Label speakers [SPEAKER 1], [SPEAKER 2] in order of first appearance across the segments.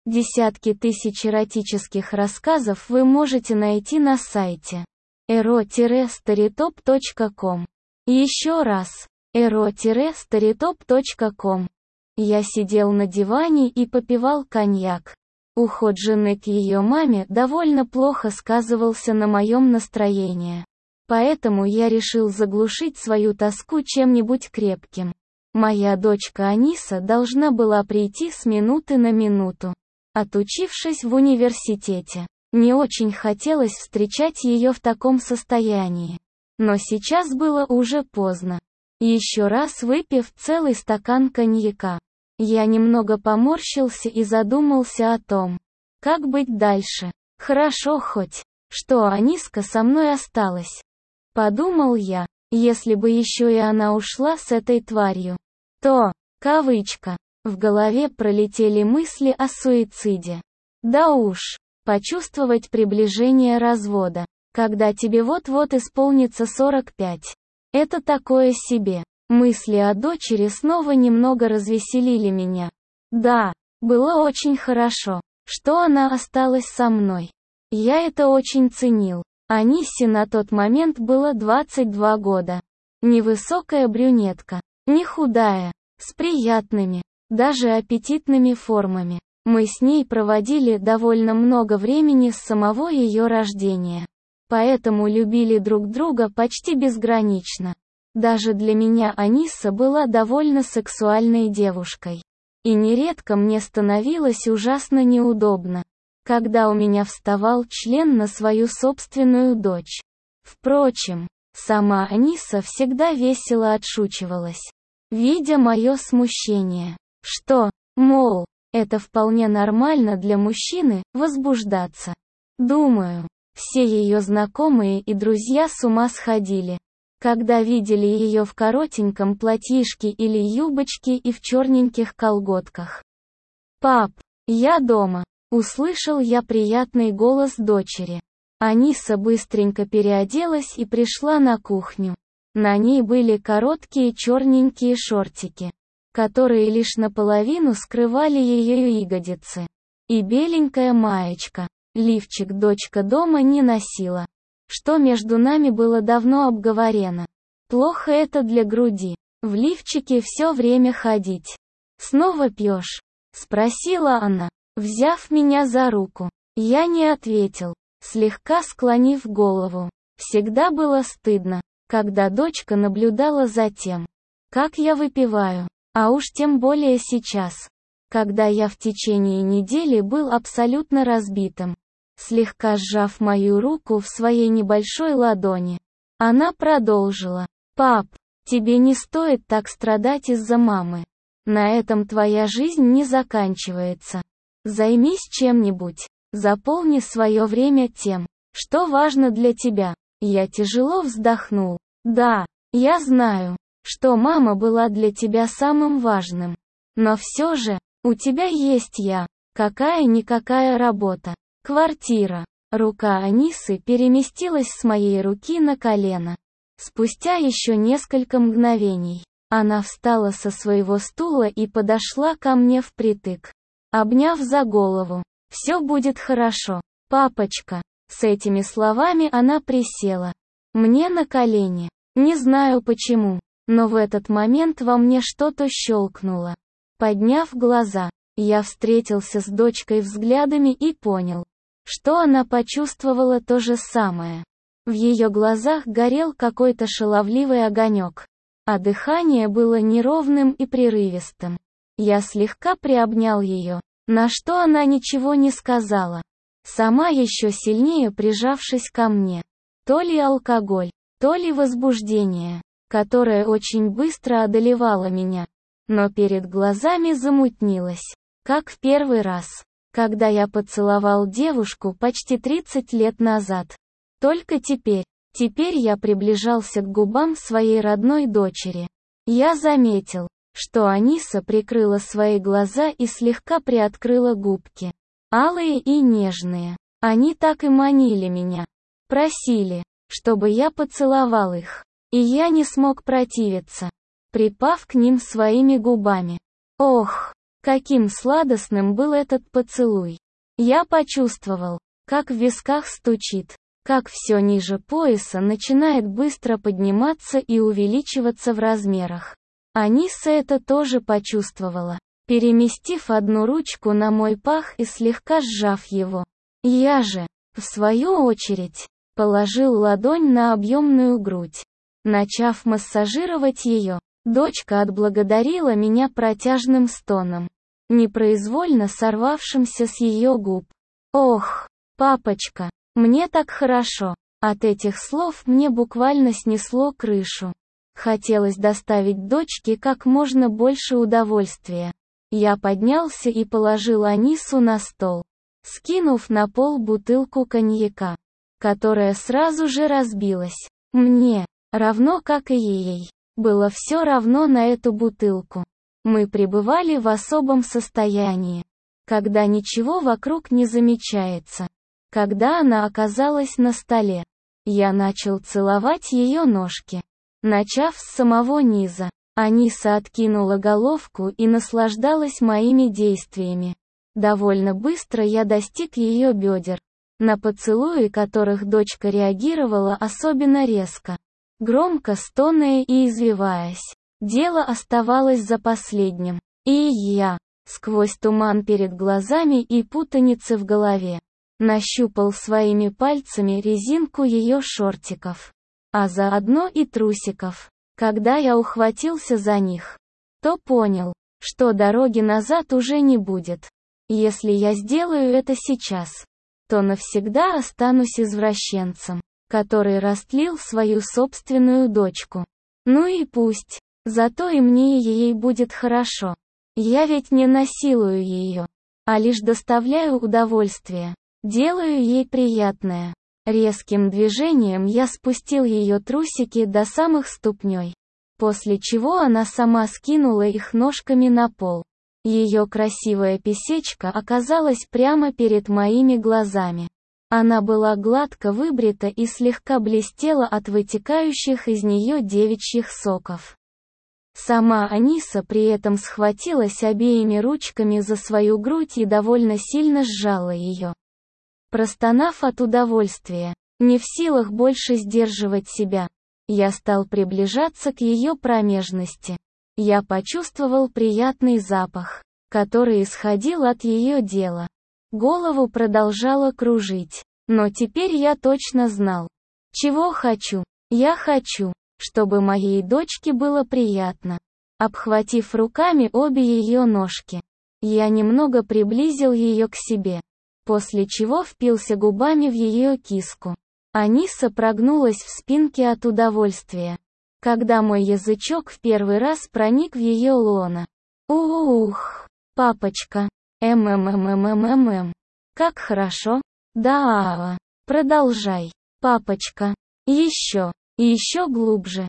[SPEAKER 1] Десятки тысяч эротических рассказов вы можете найти на сайте ero-storytop.com. Еще раз, ero-storytop.com. Я сидел на диване и попивал коньяк. Уход жены к ее маме довольно плохо сказывался на моем настроении. Поэтому я решил заглушить свою тоску чем-нибудь крепким. Моя дочка Аниса должна была прийти с минуты на минуту. Отучившись в университете, не очень хотелось встречать ее в таком состоянии. Но сейчас было уже поздно. Еще раз выпив целый стакан коньяка, я немного поморщился и задумался о том, как быть дальше. Хорошо хоть, что Аниска со мной осталась. Подумал я, если бы еще и она ушла с этой тварью, то, кавычка, в голове пролетели мысли о суициде. Да уж, почувствовать приближение развода, когда тебе вот-вот исполнится 45. Это такое себе. Мысли о дочери снова немного развеселили меня. Да, было очень хорошо, что она осталась со мной. Я это очень ценил. Анисе на тот момент было 22 года. Невысокая брюнетка, не худая, с приятными, даже аппетитными формами. Мы с ней проводили довольно много времени с самого ее рождения. Поэтому любили друг друга почти безгранично. Даже для меня Аниса была довольно сексуальной девушкой. И нередко мне становилось ужасно неудобно, когда у меня вставал член на свою собственную дочь. Впрочем, сама Аниса всегда весело отшучивалась, видя мое смущение, что, мол, это вполне нормально для мужчины, возбуждаться. Думаю, все ее знакомые и друзья с ума сходили, когда видели ее в коротеньком платьишке или юбочке и в черненьких колготках. «Пап, я дома!» Услышал я приятный голос дочери. Аниса быстренько переоделась и пришла на кухню. На ней были короткие черненькие шортики, которые лишь наполовину скрывали ее ягодицы. И беленькая маечка. Лифчик дочка дома не носила. Что между нами было давно обговорено. Плохо это для груди. В лифчике все время ходить. «Снова пьешь?» — спросила она, взяв меня за руку. Я не ответил, слегка склонив голову. Всегда было стыдно, когда дочка наблюдала за тем, как я выпиваю, а уж тем более сейчас, когда я в течение недели был абсолютно разбитым. Слегка сжав мою руку в своей небольшой ладони, она продолжила. «Пап, тебе не стоит так страдать из-за мамы. На этом твоя жизнь не заканчивается. Займись чем-нибудь, заполни свое время тем, что важно для тебя». Я тяжело вздохнул. «Да, я знаю, что мама была для тебя самым важным. Но все же, у тебя есть я, какая-никакая работа, квартира». Рука Анисы переместилась с моей руки на колено. Спустя еще несколько мгновений, она встала со своего стула и подошла ко мне впритык, обняв за голову. «Все будет хорошо, папочка». С этими словами она присела мне на колени. Не знаю почему, но в этот момент во мне что-то щелкнуло. Подняв глаза, я встретился с дочкой взглядами и понял, что она почувствовала то же самое. В ее глазах горел какой-то шаловливый огонек, а дыхание было неровным и прерывистым. Я слегка приобнял ее, на что она ничего не сказала, сама еще сильнее прижавшись ко мне. То ли алкоголь, то ли возбуждение, которое очень быстро одолевало меня, но перед глазами замутнилось, как в первый раз, когда я поцеловал девушку почти 30 лет назад. Только теперь я приближался к губам своей родной дочери. Я заметил, что Аниса прикрыла свои глаза и слегка приоткрыла губки. Алые и нежные. Они так и манили меня. Просили, чтобы я поцеловал их. И я не смог противиться, припав к ним своими губами. Ох, Каким сладостным был этот поцелуй. Я почувствовал, как в висках стучит, как все ниже пояса начинает быстро подниматься и увеличиваться в размерах. Аниса это тоже почувствовала, переместив одну ручку на мой пах и слегка сжав его. Я же, в свою очередь, положил ладонь на объемную грудь. Начав массажировать ее, дочка отблагодарила меня протяжным стоном, непроизвольно сорвавшимся с ее губ. «Ох, папочка, мне так хорошо!» От этих слов мне буквально снесло крышу. Хотелось доставить дочке как можно больше удовольствия. Я поднялся и положил Анису на стол, скинув на пол бутылку коньяка, которая сразу же разбилась. Мне, равно как и ей, было все равно на эту бутылку. Мы пребывали в особом состоянии, когда ничего вокруг не замечается. Когда она оказалась на столе, я начал целовать ее ножки, начав с самого низа. Аниса откинула головку и наслаждалась моими действиями. Довольно быстро я достиг ее бедер, на поцелуи которых дочка реагировала особенно резко, громко стоная и извиваясь. Дело оставалось за последним. И я, сквозь туман перед глазами и путаницы в голове, нащупал своими пальцами резинку ее шортиков, а заодно и трусиков. Когда я ухватился за них, то понял, что дороги назад уже не будет. Если я сделаю это сейчас, то навсегда останусь извращенцем, который растлил свою собственную дочку. Ну и пусть, зато и мне и ей будет хорошо. Я ведь не насилую ее, а лишь доставляю удовольствие, делаю ей приятное. Резким движением я спустил ее трусики до самых ступней, после чего она сама скинула их ножками на пол. Ее красивая писечка оказалась прямо перед моими глазами. Она была гладко выбрита и слегка блестела от вытекающих из нее девичьих соков. Сама Аниса при этом схватилась обеими ручками за свою грудь и довольно сильно сжала ее. Простонав от удовольствия, не в силах больше сдерживать себя, я стал приближаться к ее промежности. Я почувствовал приятный запах, который исходил от ее тела. Голову продолжало кружить, но теперь я точно знал, чего хочу. Я хочу, чтобы моей дочке было приятно. Обхватив руками обе ее ножки, я немного приблизил ее к себе, после чего впился губами в ее киску. Аниса прогнулась в спинке от удовольствия, когда мой язычок в первый раз проник в ее лоно. Ух, папочка, как хорошо. Да, продолжай, папочка. Еще, еще глубже.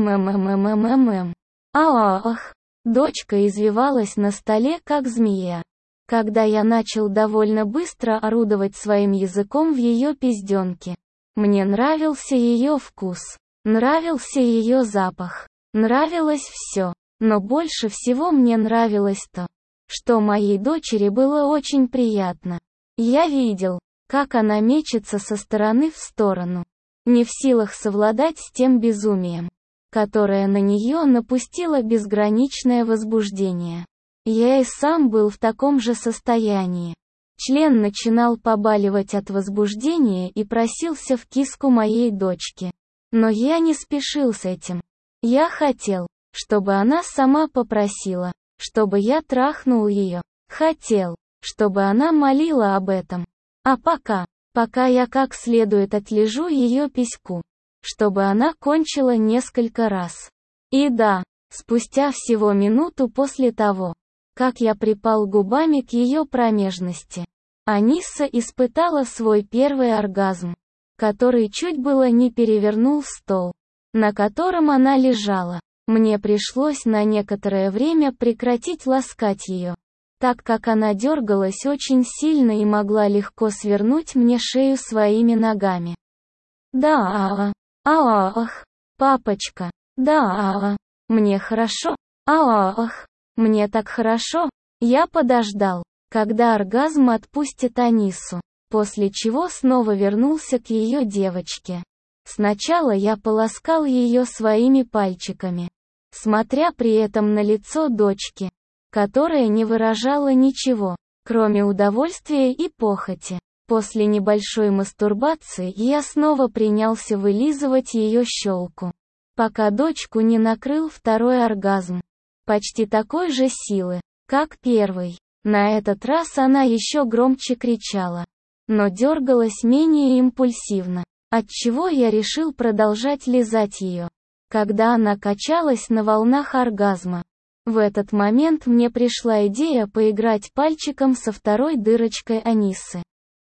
[SPEAKER 1] Ах, дочка извивалась на столе как змея. Когда я начал довольно быстро орудовать своим языком в ее пизденке. Мне нравился ее вкус, нравился ее запах, нравилось все, но больше всего мне нравилось то, что моей дочери было очень приятно. Я видел, как она мечется со стороны в сторону, не в силах совладать с тем безумием, которое на нее напустило безграничное возбуждение. Я и сам был в таком же состоянии. Член начинал побаливать от возбуждения и просился в киску моей дочки. Но я не спешил с этим. Я хотел, чтобы она сама попросила, чтобы я трахнул ее. Хотел, чтобы она молила об этом. А пока я как следует отлежу ее письку, чтобы она кончила несколько раз. И да, спустя всего минуту после того, как я припал губами к ее промежности, Аниса испытала свой первый оргазм, который чуть было не перевернул стол, на котором она лежала. Мне пришлось на некоторое время прекратить ласкать ее, так как она дергалась очень сильно и могла легко свернуть мне шею своими ногами. Да, ах, папочка, да, мне хорошо, ах, мне так хорошо, Я подождал, когда оргазм отпустит Анису, после чего снова вернулся к ее девочке. Сначала я полоскал ее своими пальчиками, смотря при этом на лицо дочки, которое не выражало ничего, кроме удовольствия и похоти. После небольшой мастурбации я снова принялся вылизывать ее щелку, пока дочку не накрыл второй оргазм, почти такой же силы, как первый. На этот раз она еще громче кричала, но дергалась менее импульсивно, отчего я решил продолжать лизать ее, когда она качалась на волнах оргазма. В этот момент мне пришла идея поиграть пальчиком со второй дырочкой Анисы.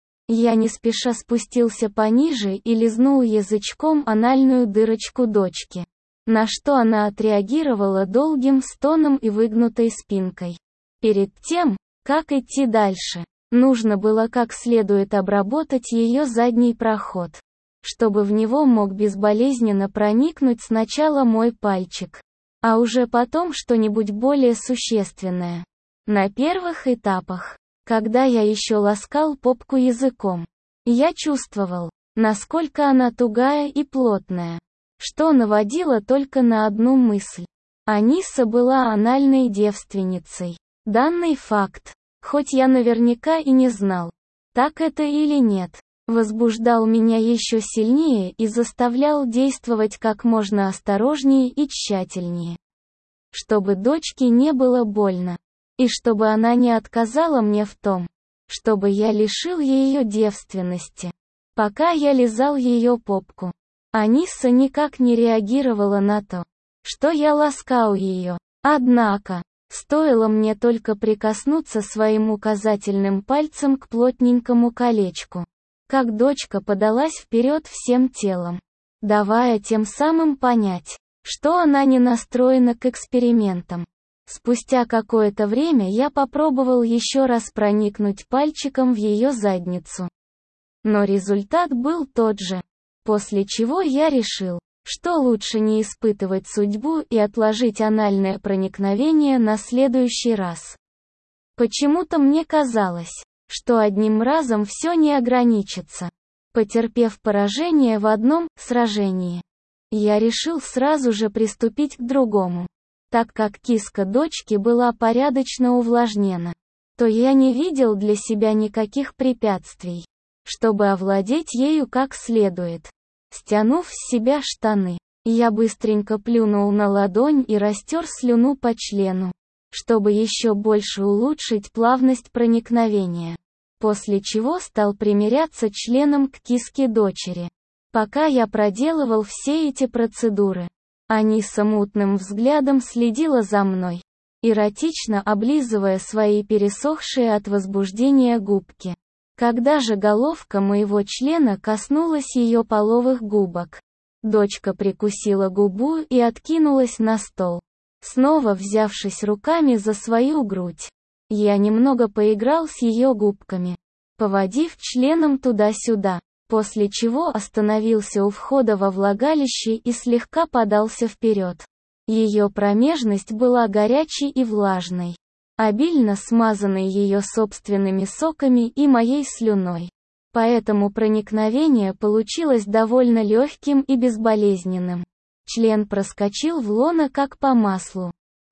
[SPEAKER 1] Я не спеша спустился пониже и лизнул язычком анальную дырочку дочки, на что она отреагировала долгим стоном и выгнутой спинкой. Перед тем, как идти дальше, нужно было как следует обработать ее задний проход, чтобы в него мог безболезненно проникнуть сначала мой пальчик, а уже потом что-нибудь более существенное. На первых этапах, когда я еще ласкал попку языком, я чувствовал, насколько она тугая и плотная, что наводило только на одну мысль. Аниса была анальной девственницей. Данный факт, хоть я наверняка и не знал, так это или нет, возбуждал меня еще сильнее и заставлял действовать как можно осторожнее и тщательнее, чтобы дочке не было больно. И чтобы она не отказала мне в том, чтобы я лишил ее девственности. Пока я лизал ее попку, Аниса никак не реагировала на то, что я ласкал ее. Однако, стоило мне только прикоснуться своим указательным пальцем к плотненькому колечку, как дочка подалась вперед всем телом, давая тем самым понять, что она не настроена к экспериментам. Спустя какое-то время я попробовал еще раз проникнуть пальчиком в ее задницу. Но результат был тот же. После чего я решил, что лучше не испытывать судьбу и отложить анальное проникновение на следующий раз. Почему-то мне казалось, что одним разом все не ограничится. Потерпев поражение в одном сражении, я решил сразу же приступить к другому. Так как киска дочки была порядочно увлажнена, то я не видел для себя никаких препятствий, чтобы овладеть ею как следует. Стянув с себя штаны, я быстренько плюнул на ладонь и растер слюну по члену, чтобы еще больше улучшить плавность проникновения. После чего стал примеряться членом к киске дочери. Пока я проделывал все эти процедуры, Аниса мутным взглядом следила за мной, эротично облизывая свои пересохшие от возбуждения губки. Когда же головка моего члена коснулась ее половых губок, дочка прикусила губу и откинулась на стол, снова взявшись руками за свою грудь. Я немного поиграл с ее губками, поводив членом туда-сюда, после чего остановился у входа во влагалище и слегка подался вперед. Ее промежность была горячей и влажной, обильно смазанной ее собственными соками и моей слюной. Поэтому проникновение получилось довольно легким и безболезненным. Член проскочил в лоно как по маслу.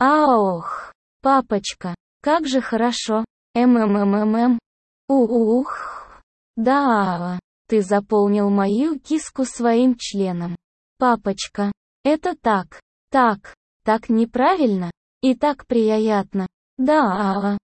[SPEAKER 1] Ох, папочка, как же хорошо. Ух. Да. Ты заполнил мою киску своим членом. Папочка, это так неправильно, и так приятно. Да,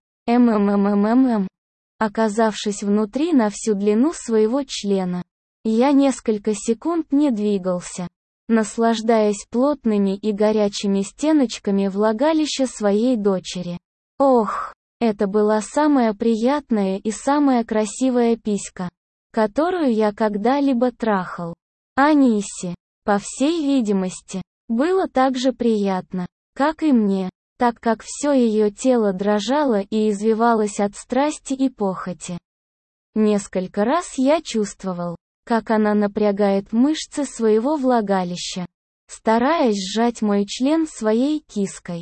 [SPEAKER 1] Оказавшись внутри на всю длину своего члена, я несколько секунд не двигался, наслаждаясь плотными и горячими стеночками влагалища своей дочери. Ох, это была самая приятная и самая красивая писька, которую я когда-либо трахал. Анисе, по всей видимости, было так же приятно, как и мне, так как все ее тело дрожало и извивалось от страсти и похоти. Несколько раз я чувствовал, как она напрягает мышцы своего влагалища, стараясь сжать мой член своей киской.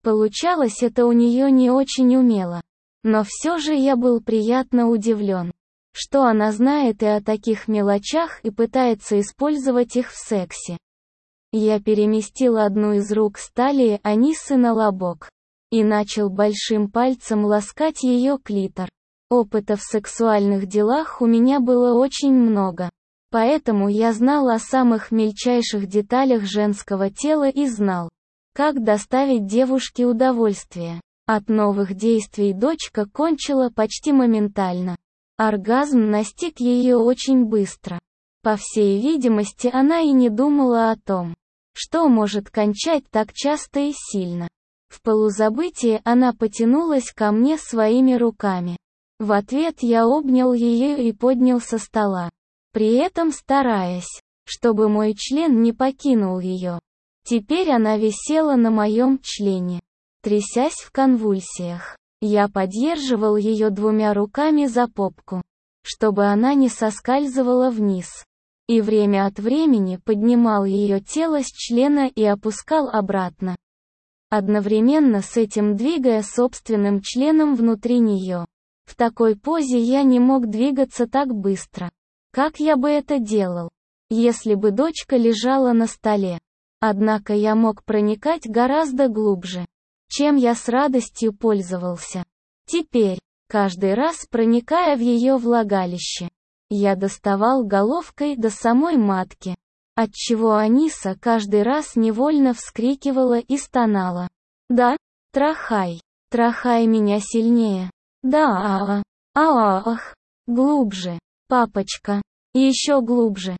[SPEAKER 1] Получалось это у нее не очень умело. Но все же я был приятно удивлен, что она знает и о таких мелочах и пытается использовать их в сексе. Я переместил одну из рук с талии Анисы на лобок и начал большим пальцем ласкать ее клитор. Опыта в сексуальных делах у меня было очень много, поэтому я знал о самых мельчайших деталях женского тела и знал, как доставить девушке удовольствие. От новых действий дочка кончила почти моментально. Оргазм настиг ее очень быстро. По всей видимости, она и не думала о том, что может кончать так часто и сильно. В полузабытии она потянулась ко мне своими руками. В ответ я обнял ее и поднял со стола, при этом стараясь, чтобы мой член не покинул ее. Теперь она висела на моем члене, трясясь в конвульсиях. Я поддерживал ее двумя руками за попку, чтобы она не соскальзывала вниз, и время от времени поднимал ее тело с члена и опускал обратно, одновременно с этим двигая собственным членом внутри нее. В такой позе я не мог двигаться так быстро, как я бы это делал, если бы дочка лежала на столе. Однако я мог проникать гораздо глубже, чем я с радостью пользовался. Теперь, каждый раз проникая в ее влагалище, я доставал головкой до самой матки, отчего Аниса каждый раз невольно вскрикивала и стонала. «Да, трахай меня сильнее. Да, ах, глубже, папочка, еще глубже,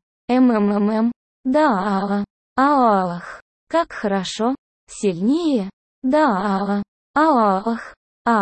[SPEAKER 1] да, ах, как хорошо, сильнее, да, ах,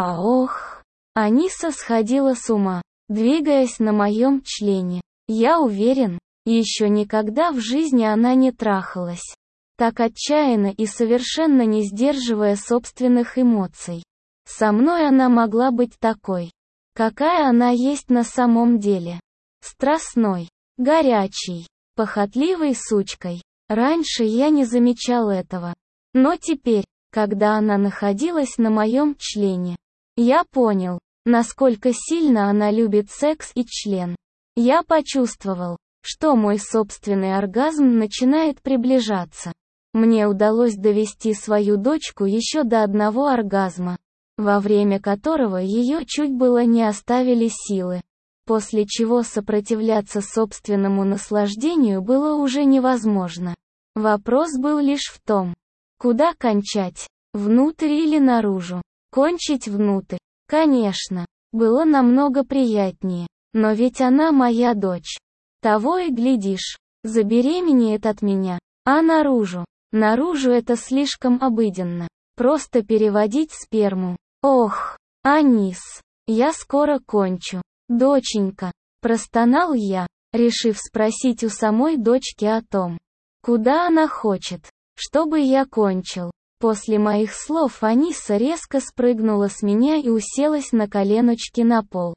[SPEAKER 1] ох». Аниса сходила с ума, двигаясь на моем члене. Я уверен, еще никогда в жизни она не трахалась так отчаянно и совершенно не сдерживая собственных эмоций. Со мной она могла быть такой, какая она есть на самом деле. Страстной, горячей, похотливой сучкой. Раньше я не замечал этого. Но теперь, когда она находилась на моем члене, я понял, насколько сильно она любит секс и член. Я почувствовал, что мой собственный оргазм начинает приближаться. Мне удалось довести свою дочку еще до одного оргазма, во время которого ее чуть было не оставили силы, после чего сопротивляться собственному наслаждению было уже невозможно. Вопрос был лишь в том, куда кончать, внутрь или наружу. Кончить внутрь, конечно, было намного приятнее, но ведь она моя дочь. Того и глядишь, забеременеет от меня, а наружу это слишком обыденно. Просто переводить сперму. Ох, Анис, я скоро кончу. Доченька, простонал я, решив спросить у самой дочки о том, куда она хочет, чтобы я кончил. После моих слов Аниса резко спрыгнула с меня и уселась на коленочки на пол.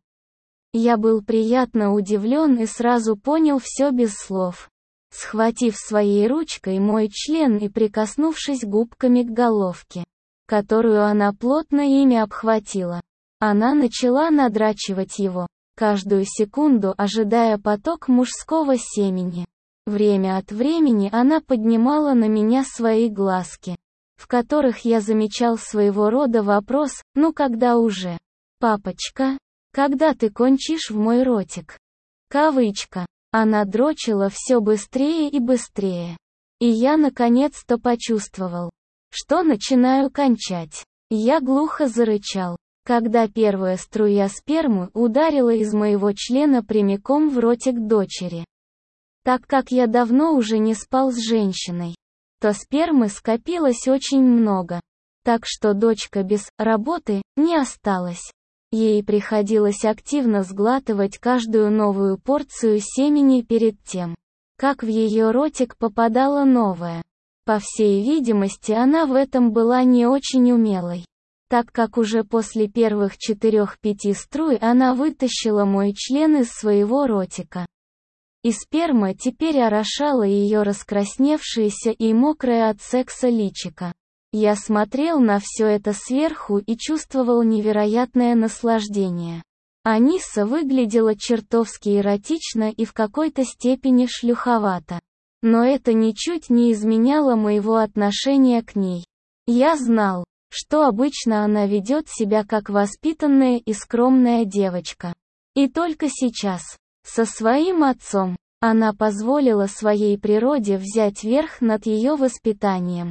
[SPEAKER 1] Я был приятно удивлен и сразу понял все без слов. Схватив своей ручкой мой член и прикоснувшись губками к головке, которую она плотно ими обхватила, она начала надрачивать его, каждую секунду ожидая поток мужского семени. Время от времени она поднимала на меня свои глазки, в которых я замечал своего рода вопрос: «Ну когда уже? Папочка, когда ты кончишь в мой ротик?» Кавычка. Она дрочила все быстрее и быстрее. И я наконец-то почувствовал, что начинаю кончать. Я глухо зарычал, когда первая струя спермы ударила из моего члена прямиком в ротик дочери. Так как я давно уже не спал с женщиной, то спермы скопилось очень много. Так что дочка без работы не осталась. Ей приходилось активно сглатывать каждую новую порцию семени перед тем, как в ее ротик попадала новая. По всей видимости, она в этом была не очень умелой, так как уже после первых 4-5 струй она вытащила мой член из своего ротика. И сперма теперь орошала ее раскрасневшееся и мокрое от секса личико. Я смотрел на все это сверху и чувствовал невероятное наслаждение. Аниса выглядела чертовски эротично и в какой-то степени шлюховато. Но это ничуть не изменяло моего отношения к ней. Я знал, что обычно она ведет себя как воспитанная и скромная девочка. И только сейчас, со своим отцом, она позволила своей природе взять верх над ее воспитанием.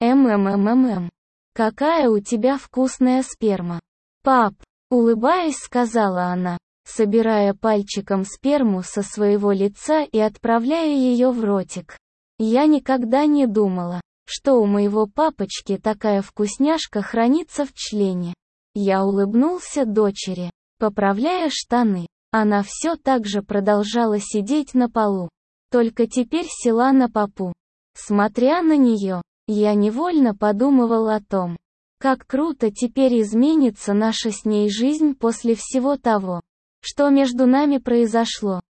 [SPEAKER 1] Какая у тебя вкусная сперма. Пап, улыбаясь, сказала она, собирая пальчиком сперму со своего лица и отправляя ее в ротик. Я никогда не думала, что у моего папочки такая вкусняшка хранится в члене. Я улыбнулся дочери, поправляя штаны. Она все так же продолжала сидеть на полу, только теперь села на попу. Смотря на нее, я невольно подумывал о том, как круто теперь изменится наша с ней жизнь после всего того, что между нами произошло.